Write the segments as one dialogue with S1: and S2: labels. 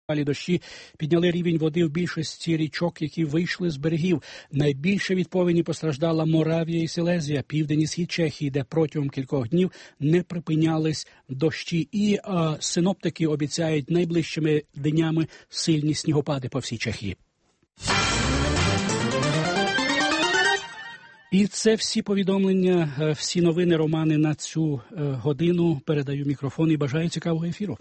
S1: Дощі підняли рівень води в більшості річок, які вийшли з берегів. Найбільше від повені постраждала Моравія і Силезія, південь і схід Чехії, де протягом кількох днів не припинялись дощі. І синоптики обіцяють найближчими днями сильні снігопади по всій Чехії. І це всі повідомлення, всі новини, Романе, на цю годину. Передаю мікрофон і бажаю цікавого ефіру.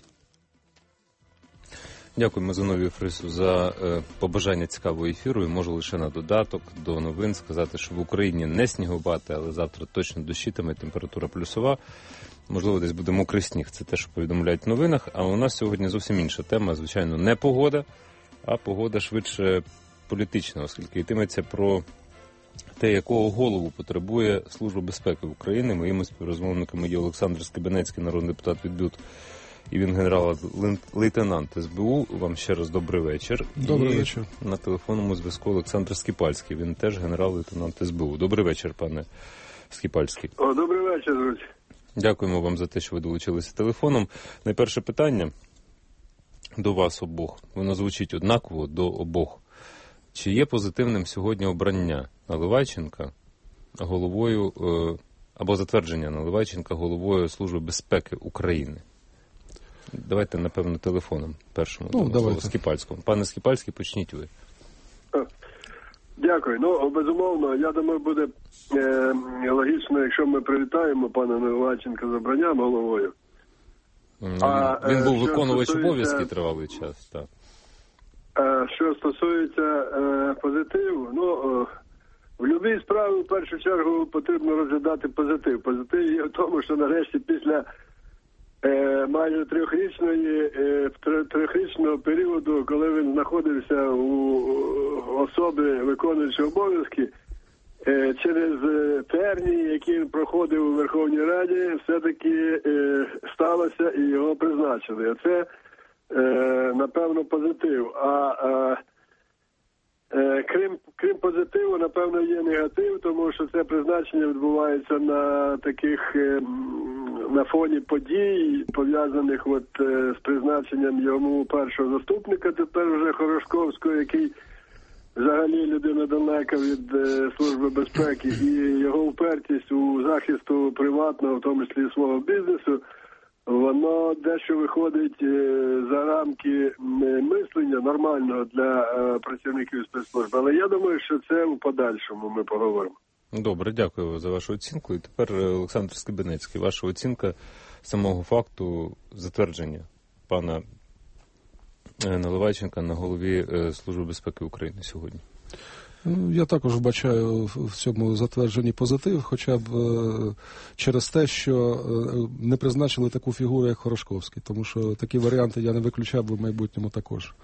S2: Дякуємо Зиновію Фрису за побажання цікавого ефіру. І можу лише на додаток до новин сказати, що в Україні не снігопади, але завтра точно дощитиме, температура плюсова. Можливо, десь буде мокрий сніг. Це те, що повідомляють в новинах. А у нас сьогодні зовсім інша тема. Звичайно, не погода, а погода швидше політична, оскільки йтиметься про те, якого голову потребує Служба безпеки України. Моїми співрозмовниками є Олександр Скибенецький, народний депутат від БЮТ, і він генерал-лейтенант СБУ. Вам ще раз добрий вечір.
S3: Добрий вечір.
S2: На телефонному зв'язку Олександр Скіпальський. Він теж генерал-лейтенант СБУ. Добрий вечір, пане Скіпальський.
S4: Добрий вечір, друзі.
S2: Дякуємо вам за те, що ви долучилися телефоном. Найперше питання до вас обох. Воно звучить однаково до обох. Чи є позитивним сьогодні обрання Наливайченка головою, або затвердження Наливайченка головою Служби безпеки України? Давайте, напевно, телефоном першому слово Скіпальському. Пане Скіпальський, почніть ви.
S4: Дякую. Безумовно, я думаю, буде логічно, якщо ми привітаємо пана Наливайченка з обранням головою.
S2: Він був виконувач обов'язки тривалий час, так.
S4: Що стосується позитиву, в будь-якій справі, в першу чергу, потрібно розглядати позитив. Позитив є в тому, що нарешті після майже трьохрічного періоду, коли він знаходився у особи виконуючої обов'язки, через тернії, які він проходив у Верховній Раді, все-таки сталося і його призначили. Це, напевно, позитив. Крім позитиву, напевно, є негатив, тому що це призначення відбувається на фоні подій, пов'язаних з призначенням йому першого заступника, тепер вже Хорошковського, який взагалі людина далека від Служби безпеки, і його впертість у захисту приватного, в тому числі свого бізнесу, воно дещо виходить за рамки мислення нормального для працівників спецслужб. Але я думаю, що це у подальшому ми поговоримо.
S2: Добре, дякую за вашу оцінку. І тепер Олександр Скибенецький, ваша оцінка самого факту затвердження пана Наливайченка на голові Служби безпеки України сьогодні.
S3: Я також вбачаю в цьому затвердженні позитив, хоча б через те, що не призначили таку фігуру, як Хорошковський, тому що такі варіанти я не виключав би в майбутньому також.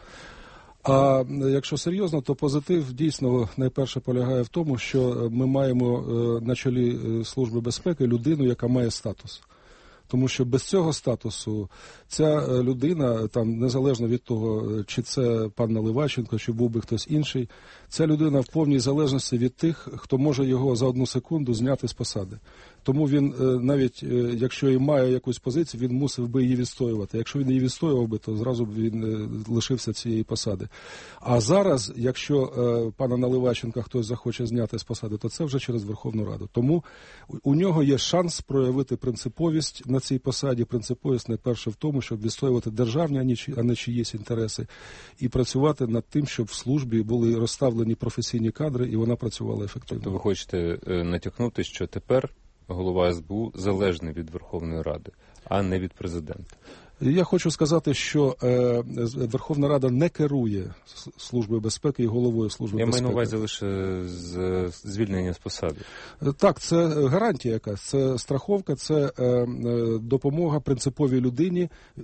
S3: А якщо серйозно, то позитив дійсно найперше полягає в тому, що ми маємо на чолі Служби безпеки людину, яка має статус. Тому що без цього статусу ця людина, там незалежно від того, чи це пан Наливайченко, чи був би хтось інший, ця людина в повній залежності від тих, хто може його за одну секунду зняти з посади. Тому він, навіть якщо і має якусь позицію, він мусив би її відстоювати. Якщо він її відстоював би, то зразу б він лишився цієї посади. А зараз, якщо пана Наливайченка хтось захоче зняти з посади, то це вже через Верховну Раду. Тому у нього є шанс проявити принциповість на цій посаді. Принциповість найперше в тому, щоб відстоювати державні, а не чиїсь інтереси, і працювати над тим, щоб в службі були розставлені професійні кадри, і вона працювала ефективно.
S2: Тобто ви хочете натякнути, що тепер голова СБУ залежний від Верховної Ради, а не від президента?
S3: Я хочу сказати, що Верховна Рада не керує Службою безпеки і головою Служби безпеки.
S2: Я маю на увазі лише звільнення з посади.
S3: Так, це гарантія якась, це страховка, це допомога принциповій людині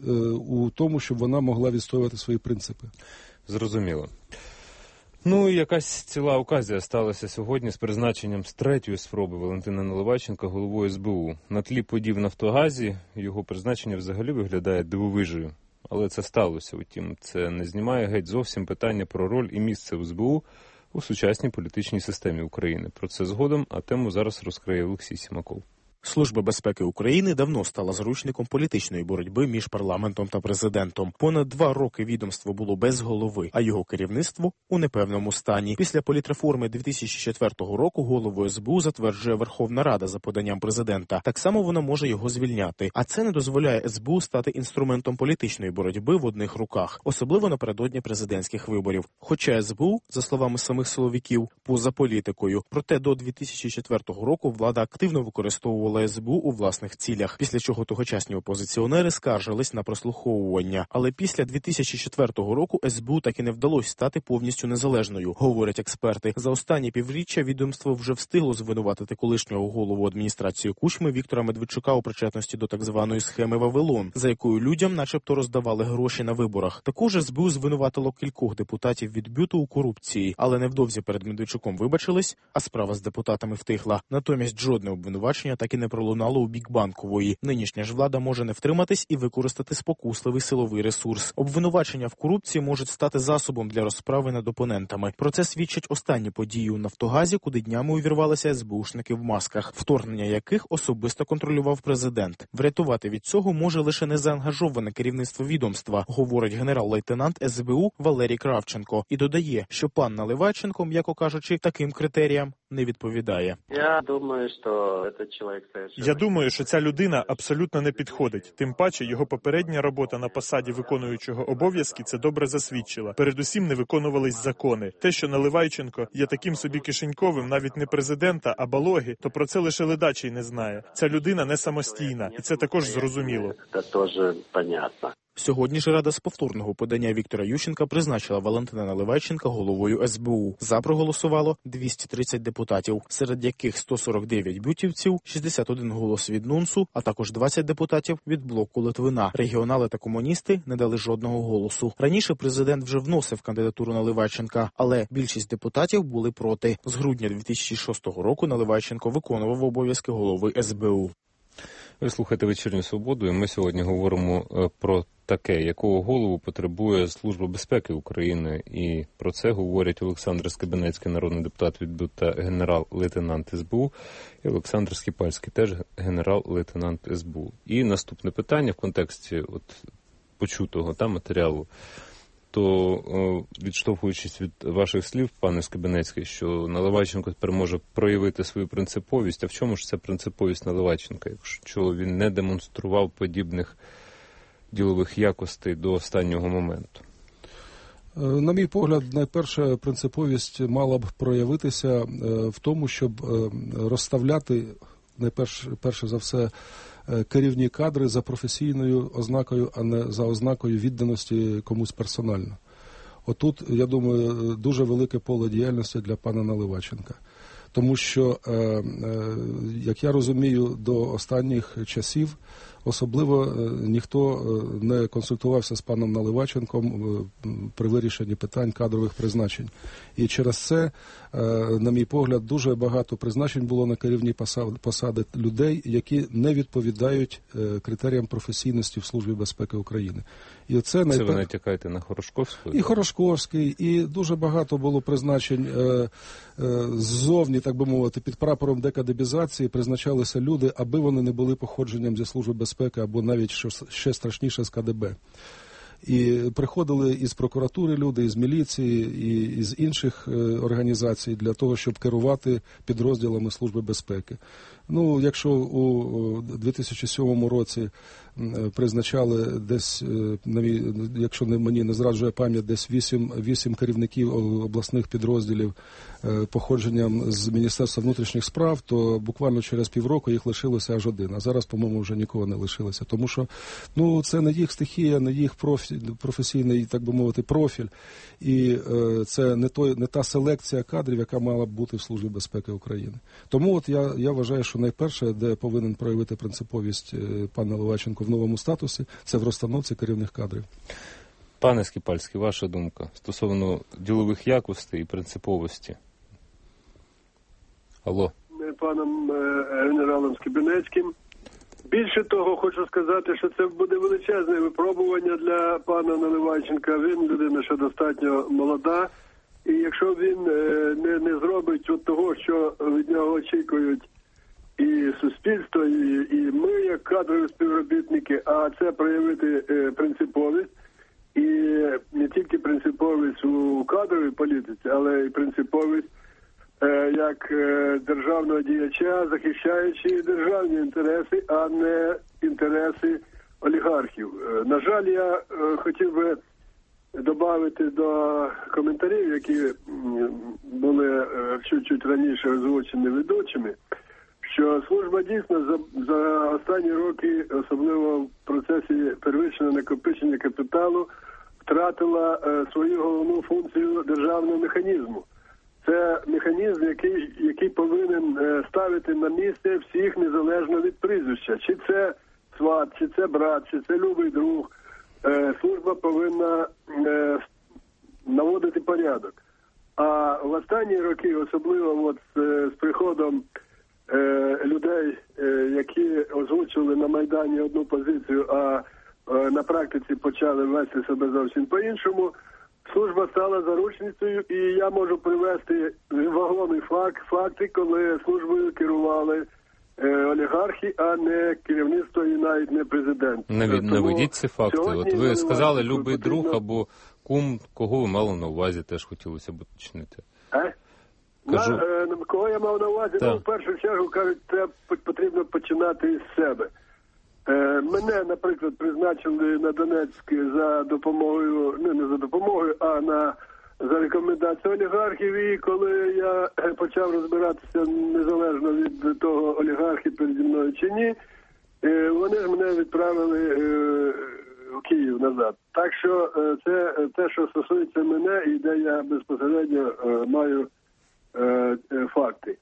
S3: у тому, щоб вона могла відстоювати свої принципи.
S2: Зрозуміло. Якась ціла оказія сталася сьогодні з призначенням з третьої спроби Валентина Наливайченка головою СБУ. На тлі подій в Нафтогазі його призначення взагалі виглядає дивовижею. Але це сталося, утім, це не знімає геть зовсім питання про роль і місце СБУ у сучасній політичній системі України. Про це згодом, а тему зараз розкриє Олексій Сімаков.
S5: Служба безпеки України давно стала заручником політичної боротьби між парламентом та президентом. Понад 2 роки відомство було без голови, а його керівництво у непевному стані. Після політреформи 2004 року голову СБУ затверджує Верховна Рада за поданням президента. Так само вона може його звільняти. А це не дозволяє СБУ стати інструментом політичної боротьби в одних руках, особливо напередодні президентських виборів. Хоча СБУ, за словами самих силовиків, поза політикою. Проте до 2004 року влада активно використовувала СБУ у власних цілях, після чого тогочасні опозиціонери скаржились на прослуховування. Але після 2004 року СБУ так і не вдалося стати повністю незалежною, говорять експерти. За останні півріччя відомство вже встигло звинуватити колишнього голову адміністрації Кучми Віктора Медведчука у причетності до так званої схеми «Вавилон», за якою людям начебто роздавали гроші на виборах. Також СБУ звинуватило кількох депутатів від БЮТу у корупції, але невдовзі перед Медведчуком вибачились, а справа з депутатами втихла. Натомість жодне обвинувачення так і не пролунало у бік Банкової. Нинішня ж влада може не втриматись і використати спокусливий силовий ресурс. Обвинувачення в корупції можуть стати засобом для розправи над опонентами. Про це свідчать останні події у Нафтогазі, куди днями увірвалися СБУшники в масках, вторгнення яких особисто контролював президент. Врятувати від цього може лише незаангажоване керівництво відомства, говорить генерал-лейтенант СБУ Валерій Кравченко. І додає, що пан Наливайченко, м'яко кажучи, таким критеріям не відповідає.
S6: Я думаю, що ця людина абсолютно не підходить. Тим паче, його попередня робота на посаді виконуючого обов'язки це добре засвідчила. Передусім не виконувались закони. Те, що Наливайченко є таким собі кишеньковим, навіть не президента, а балоги, то про це лише ледачий не знає. Ця людина не самостійна, і це також зрозуміло.
S7: Це теж понятно.
S5: Сьогодні ж Рада з повторного подання Віктора Ющенка призначила Валентина Наливайченка головою СБУ. За проголосувало 230 депутатів, серед яких 149 бютівців, 61 голос від НУНСу, а також 20 депутатів від блоку Литвина. Регіонали та комуністи не дали жодного голосу. Раніше президент вже вносив кандидатуру Наливайченка, але більшість депутатів були проти. З грудня 2006 року Наливайченко виконував обов'язки голови СБУ.
S2: Ви слухаєте «Вечірню свободу», і ми сьогодні говоримо про таке, якого голову потребує Служба безпеки України. І про це говорять Олександр Скибенецький, народний депутат від БЮТ та генерал-лейтенант СБУ, і Олександр Скіпальський, теж генерал-лейтенант СБУ. І наступне питання в контексті почутого матеріалу. То, відштовхуючись від ваших слів, пане Скибенецький, що Наливайченко тепер може проявити свою принциповість, а в чому ж ця принциповість Наливайченка, якщо він не демонстрував подібних ділових якостей до останнього моменту?
S3: На мій погляд, найперша принциповість мала б проявитися в тому, щоб розставляти, перше за все, керівні кадри за професійною ознакою, а не за ознакою відданості комусь персонально. Отут, я думаю, дуже велике поле діяльності для пана Наливайченка. Тому що, як я розумію, до останніх часів особливо ніхто не консультувався з паном Наливайченком при вирішенні питань кадрових призначень. І через це, на мій погляд, дуже багато призначень було на керівні посади людей, які не відповідають критеріям професійності в Службі безпеки України. І це
S2: ви натякаєте на Хорошковського?
S3: І Хорошковський, і дуже багато було призначень ззовні, так би мовити, під прапором декадебізації призначалися люди, аби вони не були походженням зі Служби безпеки або навіть, що ще страшніше, з КДБ. І приходили із прокуратури люди, із міліції, і з інших організацій для того, щоб керувати підрозділами Служби безпеки. Ну, якщо у 2007 році призначали десь, якщо мені не зраджує пам'ять, десь 8 керівників обласних підрозділів походженням з Міністерства внутрішніх справ, то буквально через півроку їх лишилося аж 1. А зараз, по-моєму, вже нікого не лишилося. Тому що це не їх стихія, не їх професійний, так би мовити, профіль. І це не та селекція кадрів, яка мала б бути в Службі безпеки України. Тому я вважаю, що найперше, де повинен проявити принциповість пан Наливайченко в новому статусі, це в розстановці керівних кадрів.
S2: Пане Скіпальський, ваша думка стосовно ділових якостей і принциповості? Алло.
S4: Паном генералом Скибенецьким. Більше того, хочу сказати, що це буде величезне випробування для пана Наливайченка. Він людина ще достатньо молода. І якщо він не зробить того, що від нього очікують і суспільство, і ми, як кадрові співробітники, а це проявити принциповість. І не тільки принциповість у кадровій політиці, але й принциповість як державного діяча, захищаючи державні інтереси, а не інтереси олігархів. На жаль, я хотів би додати до коментарів, які були чуть-чуть раніше озвучені ведучими, що служба дійсно за останні роки, особливо в процесі первичного накопичення капіталу, втратила свою головну функцію державного механізму. Це механізм, який повинен ставити на місце всіх незалежно від прізвища. Чи це сват, чи це брат, чи це любий друг. Служба повинна наводити порядок. А в останні роки, особливо з приходом людей, які озвучували на Майдані одну позицію, а на практиці почали вести себе зовсім по-іншому, служба стала заручницею, і я можу привести вагомі факти, коли службою керували олігархи, а не керівництво і навіть не президент.
S2: Наведіть ці факти. От ви сказали любий друг або кум, кого ви мали на увазі, теж хотілося б уточнити.
S4: Кажу... Кого я мав на увазі? В першу чергу, кажуть, це потрібно починати із себе. Мене, наприклад, призначили на Донецьк за допомогою, не за допомогою, а за рекомендацією олігархів. І коли я почав розбиратися незалежно від того, олігархи переді мною чи ні, вони ж мене відправили в Київ назад. Так що це те, що стосується мене, і де я безпосередньо маю факти.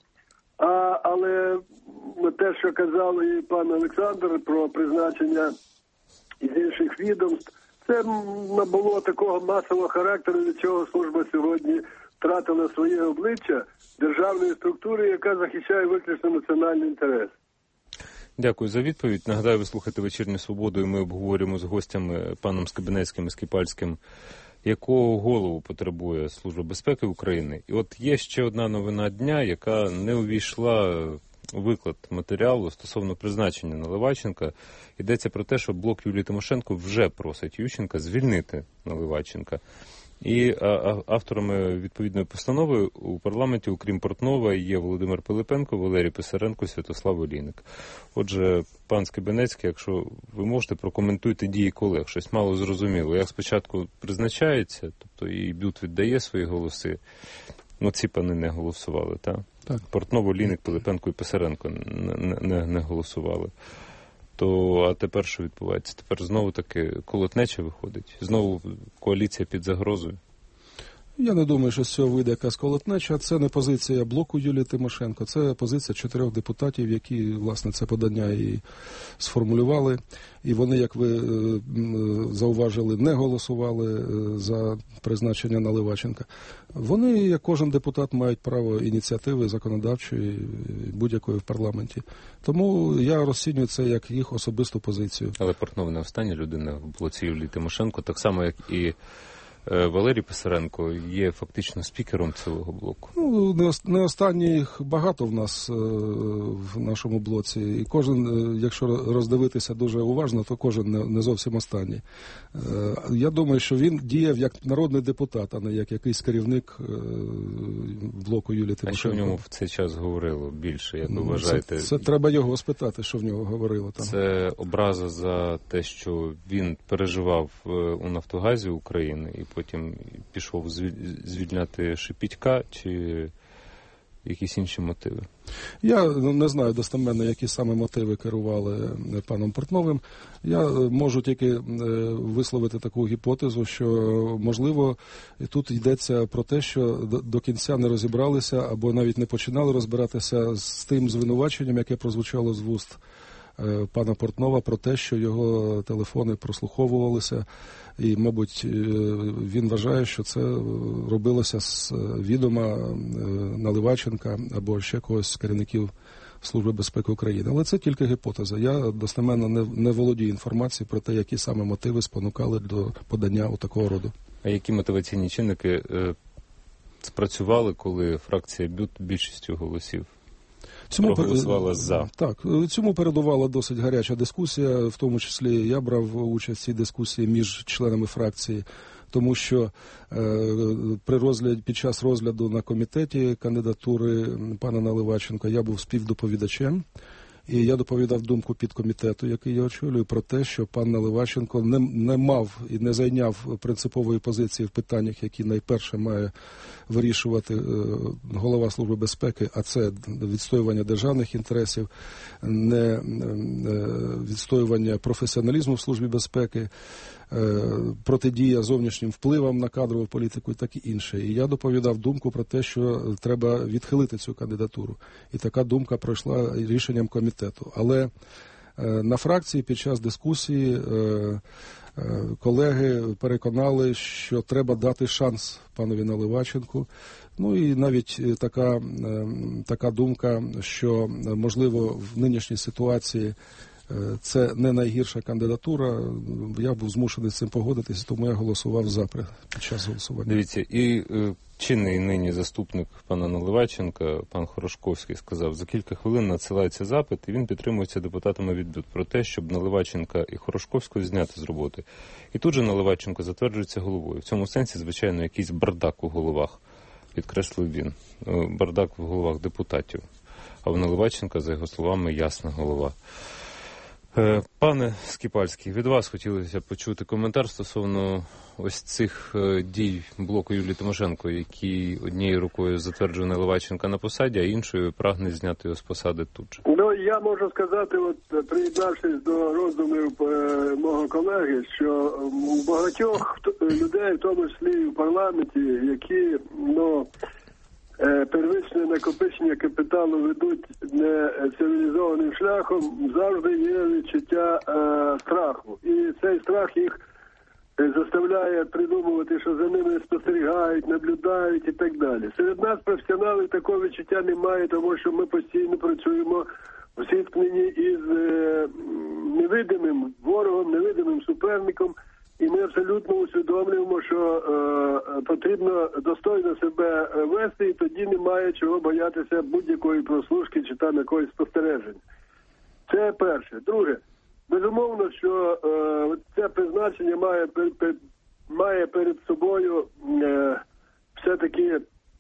S4: Але те, що казав і пан Олександр про призначення із інших відомств, це набуло такого масового характеру, від чого служба сьогодні втратила своє обличчя державної структури, яка захищає виключно національний інтерес.
S2: Дякую за відповідь. Нагадаю, ви слухаєте «Вечірню Свободу», і ми обговорюємо з гостями паном Скабинецьким і Скипальським, якого голову потребує Служба безпеки України. І от є ще одна новина дня, яка не увійшла у виклад матеріалу стосовно призначення Наливайченка. Йдеться про те, що блок Юлії Тимошенко вже просить Ющенка звільнити Наливайченка. І авторами відповідної постанови у парламенті, окрім Портнова, є Володимир Пилипенко, Валерій Писаренко, Святослав Олійник. Отже, пан Скибинецький, якщо ви можете, прокоментуйте дії колег. Щось мало зрозуміло. Як спочатку призначається, тобто і БЮТ віддає свої голоси, ці пани не голосували, так? Так. Портнов, Олійник, Пилипенко і Писаренко не голосували. А тепер що відбувається? Тепер знову-таки колотнеча виходить? Знову коаліція під загрозою?
S3: Я не думаю, що з цього вийде якась колотнеча. Це не позиція блоку Юлії Тимошенко, це позиція 4 депутатів, які, власне, це подання і сформулювали. І вони, як ви зауважили, не голосували за призначення Наливайченка. Вони, як кожен депутат, мають право ініціативи законодавчої будь-якої в парламенті. Тому я розцінюю це як їх особисту позицію. Але
S2: Портнов не остання людина в блоці Юлії Тимошенко, так само, як і Валерій Писаренко є фактично спікером цілого блоку.
S3: Не останніх багато в нас в нашому блоці. І кожен, якщо роздивитися дуже уважно, то кожен не зовсім останній. Я думаю, що він діяв як народний депутат, а не як якийсь керівник блоку Юлії Тимошенко.
S2: А що в ньому в цей час говорило більше, як ви вважаєте?
S3: Це треба його спитати, що в нього говорило там.
S2: Це образа за те, що він переживав у Нафтогазі України і потім пішов звільняти Шепітька, чи якісь інші мотиви?
S3: Я не знаю достеменно, які саме мотиви керували паном Портновим. Я можу тільки висловити таку гіпотезу, що, можливо, тут йдеться про те, що до кінця не розібралися або навіть не починали розбиратися з тим звинуваченням, яке прозвучало з вуст пана Портнова про те, що його телефони прослуховувалися. І, мабуть, він вважає, що це робилося з відома Наливайченка або ще когось з керівників Служби безпеки України. Але це тільки гіпотеза. Я достеменно не володію інформацією про те, які саме мотиви спонукали до подання у такого роду.
S2: А які мотиваційні чинники спрацювали, коли фракція БЮТ більшістю голосів проголосувала за.
S3: Так, цьому передувала досить гаряча дискусія, в тому числі я брав участь в цій дискусії між членами фракції, тому що під час розгляду на комітеті кандидатури пана Наливайченка я був співдоповідачем. І я доповідав думку підкомітету, який я очолюю, про те, що пан Наливайченко не мав і не зайняв принципової позиції в питаннях, які найперше має вирішувати голова Служби безпеки, а це відстоювання державних інтересів, не відстоювання професіоналізму в Службі безпеки, протидія зовнішнім впливам на кадрову політику і таке інше. І я доповідав думку про те, що треба відхилити цю кандидатуру. І така думка пройшла рішенням комітету. Але на фракції під час дискусії колеги переконали, що треба дати шанс панові Наливайченку. Ну і навіть така думка, що, можливо, в нинішній ситуації це не найгірша кандидатура. Я був змушений з цим погодитися, тому я голосував за під час голосування.
S2: Дивіться, і чинний нині заступник пана Наливайченка, пан Хорошковський, сказав, за кілька хвилин надсилається запит, і він підтримується депутатами від БЮТ про те, щоб Наливайченка і Хорошковського зняти з роботи. І тут же Наливайченко затверджується головою. В цьому сенсі, звичайно, якийсь бардак у головах, підкреслив він. Бардак в головах депутатів. А у Наливайченка, за його словами, ясна голова. Пане Скіпальський, від вас хотілося почути коментар стосовно ось цих дій блоку Юлії Тимошенко, який однією рукою затверджує Наливайченка на посаді, а іншою прагне зняти його з посади тут же.
S4: Ну, я можу сказати, от приєднавшись до роздумів мого колеги, що у багатьох людей, в тому числі і в парламенті, які, первичне накопичення капіталу ведуть не цивілізованим шляхом, завжди є відчуття страху. І цей страх їх заставляє придумувати, що за ними спостерігають, наблюдають і так далі. Серед нас, професіоналів, такого відчуття немає, тому що ми постійно працюємо в зіткненні із невидимим ворогом, невидимим суперником. І ми абсолютно усвідомлюємо, що потрібно достойно себе вести, і тоді немає чого боятися будь-якої прослушки чи там якоїсь спостереження. Це перше. Друге, безумовно, що це призначення має перед собою все-таки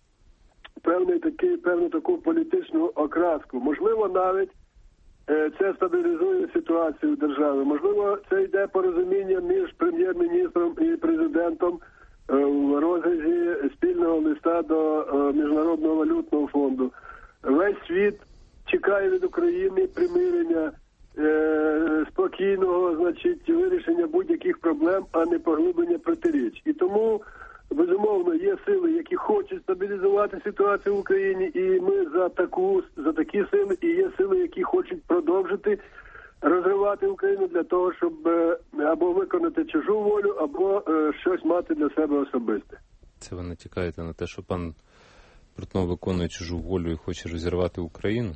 S4: певну таку політичну окраску. Можливо, навіть це стабілізує ситуацію в державі. Можливо, це йде порозуміння між прем'єр-міністром і президентом в розрізі спільного листа до Міжнародного валютного фонду. Весь світ чекає від України примирення, спокійного, вирішення будь-яких проблем, а не поглиблення протиріч. І тому, безумовно, є сили, які хочуть стабілізувати ситуацію в Україні, і ми за такі сили, і є сили, які хочуть продовжити розривати Україну для того, щоб або виконати чужу волю, або щось мати для себе особисте.
S2: Це ви натякаєте на те, що пан Портнов виконує чужу волю і хоче розірвати Україну?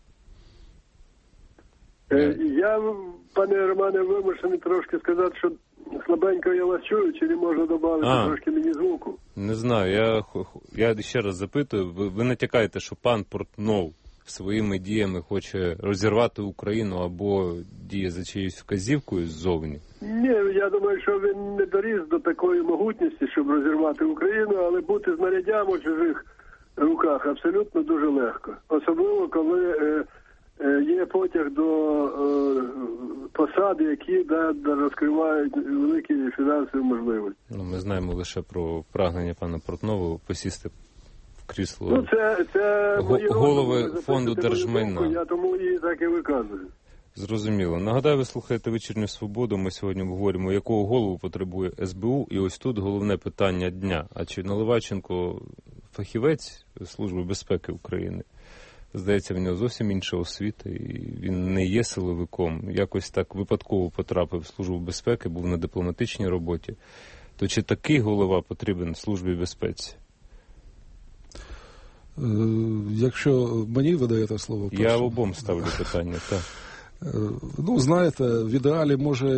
S4: Я, пане Романе, вимушений трошки сказати, що слабенько я вас чую, чи не можна додати трошки мені звуку?
S2: Не знаю, я ще раз запитую, ви натякаєте, що пан Портнов своїми діями хоче розірвати Україну або діє за чиюсь вказівкою ззовні?
S4: Ні, я думаю, що він не доріс до такої могутності, щоб розірвати Україну, але бути знаряддям у чужих руках абсолютно дуже легко. Особливо, коли є потяг до посад, які розкривають великі фінансові можливості.
S2: Ми знаємо лише про прагнення пана Портнова посісти в крісло
S4: це
S2: голови фонду держмайна.
S4: Я тому її так і виказую.
S2: Зрозуміло. Нагадаю, ви слухаєте «Вечірню Свободу». Ми сьогодні обговорюємо, якого голову потребує СБУ. І ось тут головне питання дня. А чи Наливайченко фахівець Служби безпеки України? Здається, в нього зовсім інша освіта, і він не є силовиком. Якось так випадково потрапив в Службу безпеки, був на дипломатичній роботі. То чи такий голова потрібен Службі безпеці?
S3: Якщо мені ви даєте слово...
S2: Я обом ставлю питання, так.
S3: Ну, знаєте, в ідеалі може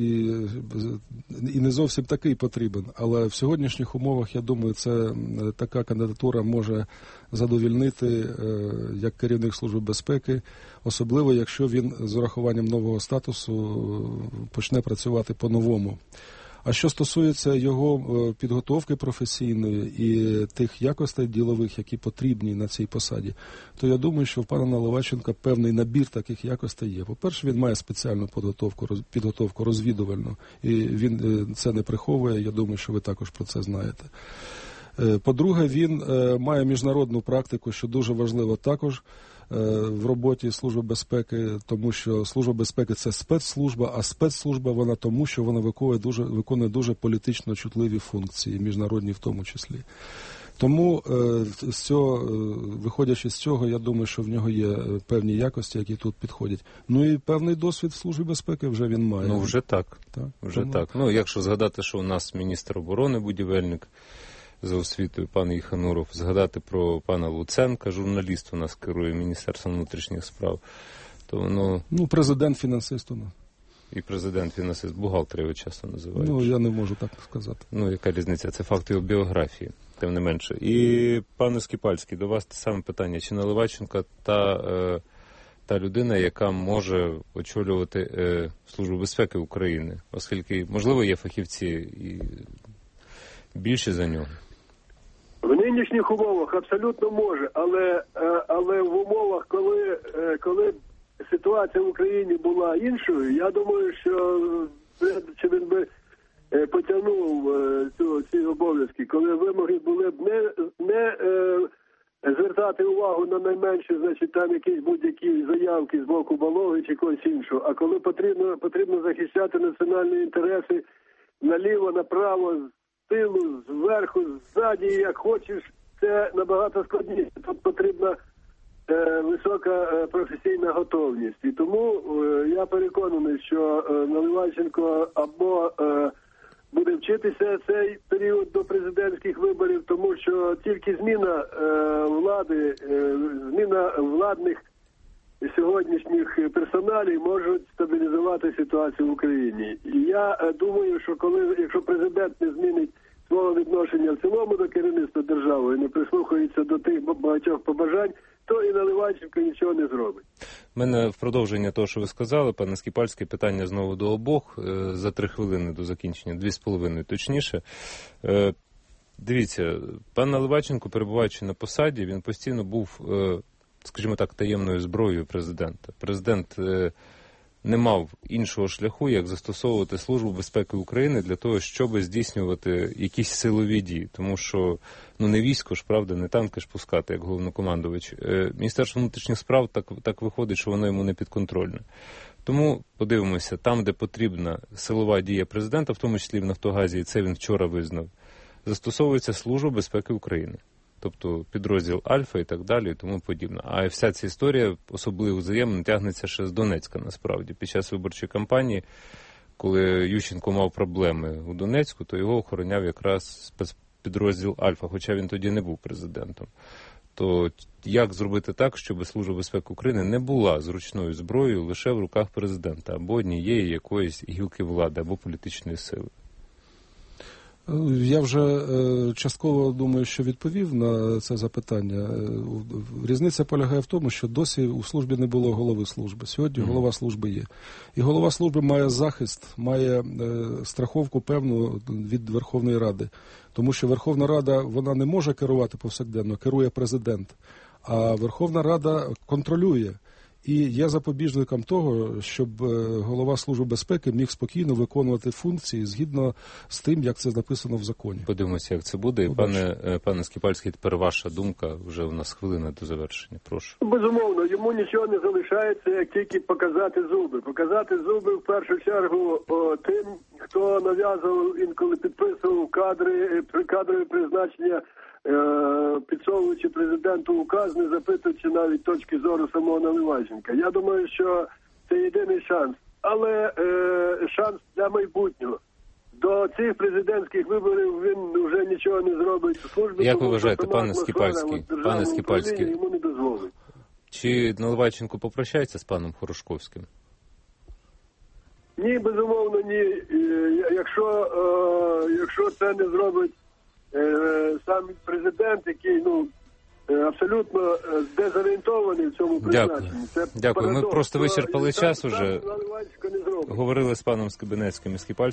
S3: і не зовсім такий потрібен, але в сьогоднішніх умовах, я думаю, це така кандидатура може задовільнити як керівник Служби безпеки, особливо якщо він з урахуванням нового статусу почне працювати по-новому. А що стосується його підготовки професійної і тих якостей ділових, які потрібні на цій посаді, то я думаю, що в пана Наливайченка певний набір таких якостей є. По-перше, він має спеціальну підготовку розвідувальну, і він це не приховує, я думаю, що ви також про це знаєте. По-друге, він має міжнародну практику, що дуже важливо також в роботі Служби безпеки, тому що Служба безпеки – це спецслужба, а спецслужба вона тому, що вона виконує дуже політично чутливі функції, міжнародні в тому числі. Тому, виходячи з цього, я думаю, що в нього є певні якості, які тут підходять. Ну і певний досвід в Службі безпеки вже він має.
S2: Ну, вже так. Так. Ну, якщо згадати, що у нас міністр оборони, будівельник, за освітою пан Єхануров, згадати про пана Луценка, журналіст у нас керує Міністерством внутрішніх справ, то воно... Ну,
S3: президент-фінансист у нас.
S2: І президент-фінансист, бухгалтер його часто називають.
S3: Ну, я не можу так сказати.
S2: Ну, яка різниця? Це факт його біографії, тим не менше. І, пане Скіпальський, до вас те саме питання. Чи Наливайченко та людина, яка може очолювати Службу безпеки України? Оскільки, можливо, є фахівці і більше за нього.
S4: В нинішніх умовах абсолютно може, але в умовах, коли ситуація в Україні була іншою, я думаю, що він би потягнув ці обов'язки, коли вимоги були б не звертати увагу на найменші, значить, там якісь будь-які заявки з боку Балоги чи когось іншого, а коли потрібно захищати національні інтереси наліво, направо, тилу, зверху, ззаді, як хочеш, це набагато складніше. Тут потрібна висока професійна готовність. І тому я переконаний, що Наливайченко або буде вчитися цей період до президентських виборів, тому що тільки зміна влади, зміна владних сьогоднішніх персоналів можуть стабілізувати ситуацію в Україні. І я думаю, що якщо президент не змінить свого відношення в цілому до керівництва держави і не прислухається до тих багатьох побажань, то і Наливайченко нічого не зробить.
S2: У мене в продовження того, що ви сказали, пане Скіпальський, питання знову до обох. За 3 хвилини до закінчення, 2,5 точніше. Дивіться, пан Наливайченко, перебуваючи на посаді, він постійно був, скажімо так, таємною зброєю президента. Президент не мав іншого шляху, як застосовувати Службу безпеки України для того, щоб здійснювати якісь силові дії. Тому що, не військо ж, правда, не танки ж пускати, як головнокомандувач. Міністерство внутрішніх справ так виходить, що воно йому не підконтрольне. Тому подивимося, там, де потрібна силова дія президента, в тому числі в Нафтогазі, і це він вчора визнав, застосовується Служба безпеки України. Тобто підрозділ Альфа і так далі, і тому подібне. А вся ця історія, особливо взаємно, тягнеться ще з Донецька, насправді. Під час виборчої кампанії, коли Ющенко мав проблеми у Донецьку, то його охороняв якраз спецпідрозділ Альфа, хоча він тоді не був президентом. То як зробити так, щоб Служба безпеки України не була зручною зброєю лише в руках президента, або однієї якоїсь гілки влади, або політичної сили?
S3: Я вже частково думаю, що відповів на це запитання. Різниця полягає в тому, що досі у службі не було голови служби. Сьогодні голова служби є. І голова служби має захист, має страховку певну від Верховної Ради. Тому що Верховна Рада, вона не може керувати повсякденно, керує президент. А Верховна Рада контролює. І є запобіжником того, щоб голова Служби безпеки міг спокійно виконувати функції згідно з тим, як це написано в законі.
S2: Подивимося, як це буде. І пане Скіпальський, тепер ваша думка, вже у нас хвилина до завершення. Прошу.
S4: Безумовно, йому нічого не залишається, як тільки показати зуби. Показати зуби в першу чергу тим, хто нав'язував, інколи підписував кадрові призначення, підсовуючи президенту указ, не запитуючи навіть точки зору самого Наливайченка. Я думаю, що це єдиний шанс. Але шанс для майбутнього. До цих президентських виборів він вже нічого не зробить. Служби,
S2: як ви вважаєте, пане Скіпальський,
S4: йому не дозволить.
S2: Чи Наливайченко попрощається з паном Хорошковським?
S4: Ні, безумовно, ні. Якщо це не зробить сам президент, який абсолютно дезорієнтований в цьому призначенні.
S2: Дякую. Ми просто вичерпали час уже.
S4: Сам
S2: Говорили з паном Скибинецьким із